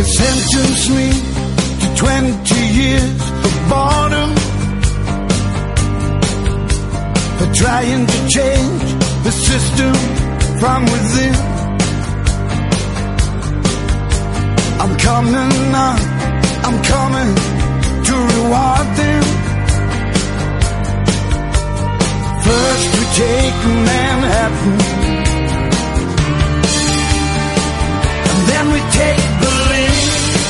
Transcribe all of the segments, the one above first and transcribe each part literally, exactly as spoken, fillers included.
sentenced me to twenty years of boredom for trying to change the system from within. I'm coming on, I'm coming to reward them. First we take Manhattan, and then we take Berlin.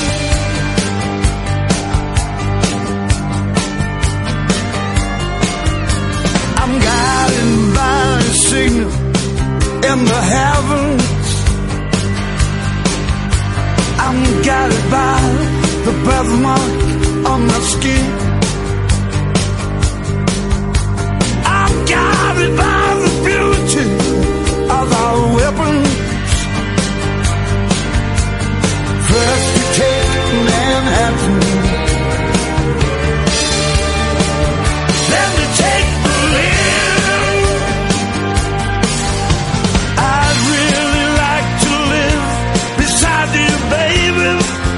I'm guided by a signal in the heavens. I'm guided by the birthmark on my skin. I'm guided by the beauty of our weapons. First we take Manhattan, then we take Berlin. I'd really like to live beside you, baby.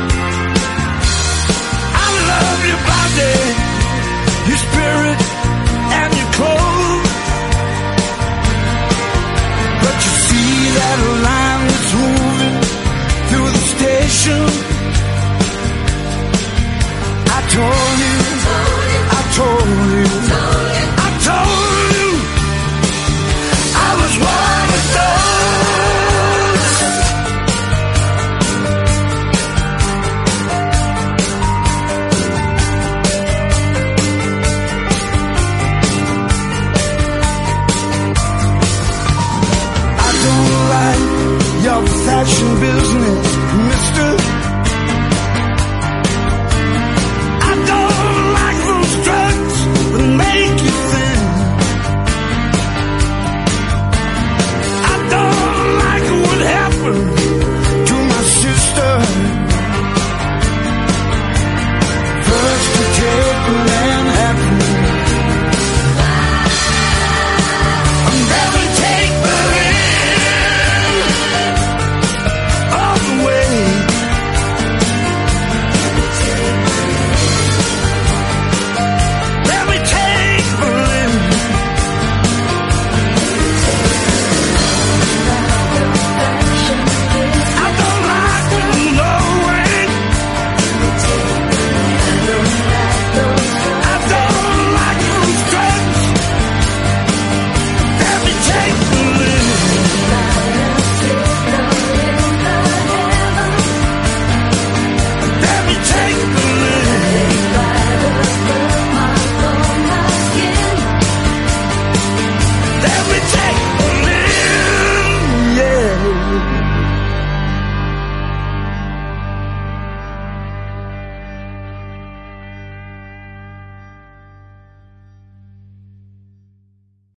I love your body, your spirit, and your clothes. But you see that line that's moving through the station? I told you, I told you, I told you I was one of those. I don't like your fashion business, mister.